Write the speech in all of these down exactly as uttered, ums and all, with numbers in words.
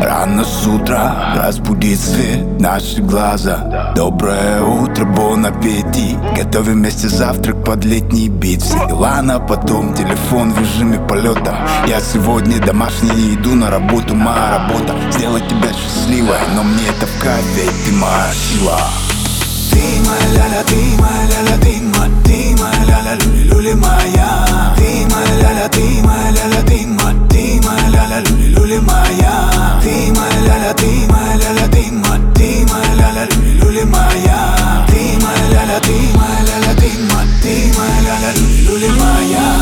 Рано с утра разбудит свет наши глаза. Доброе утро, бон аппетит. Готовим вместе завтрак под летний бит. Все дела на потом, телефон в режиме полета. Я сегодня домашний, иду на работу. Моя работа сделать тебя счастливой, но мне это в кайф, ведь ты моя сила. Ты моя ля-ля, ты моя ля-ля, ты моя, ты моя ля-ля, люли-люли моя. Ты моя ля-ля, ты моя ля-ля, ты моя, ты моя ля-ля, люли-люли моя. Ты моя ля-ля, ты моя ля-ля, ты моя, ты моя ля-ля, люли-люли моя. Ты моя ля-ля, ты моя ля-ля, ты моя, ты моя ля-ля, люли-люли моя.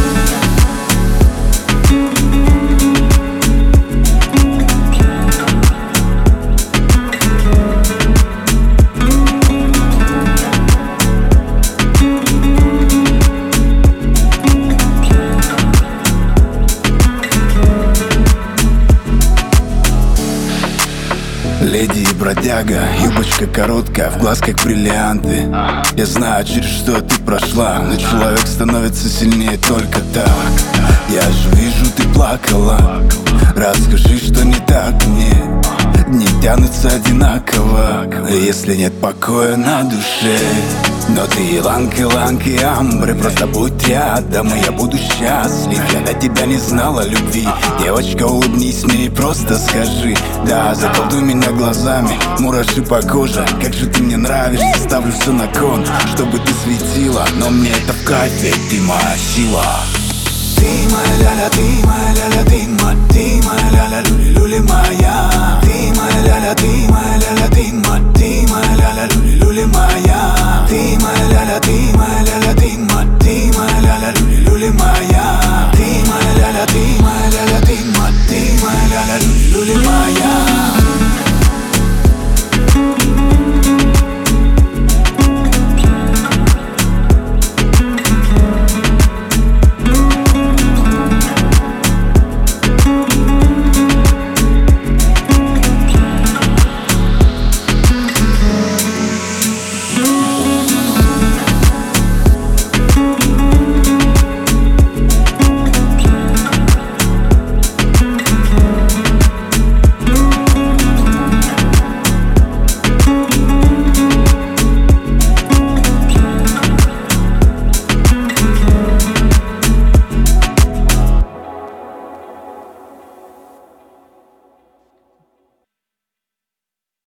Леди и бродяга, юбочка короткая, в глаз как бриллианты. Я знаю, через что ты прошла, но человек становится сильнее только так. Я же вижу, ты плакала. Расскажи, что не так мне. Дни тянутся одинаково, если нет покоя на душе. Но ты ланка-ланка и амбре, просто будь рядом, и я буду счастлив. Я до тебя не знала любви. Девочка, улыбнись мне и просто скажи да, заколдуй меня глазами, мураши по коже. Как же ты мне нравишься, ставлю все на кон, чтобы ты светила, но мне это в кайф, ведь ты моя сила. Ты моя ля-ля, ты моя ля-ля, ты моя, ты моя ля-ля, люли-люли моя. Ты моя ля-ля, ты моя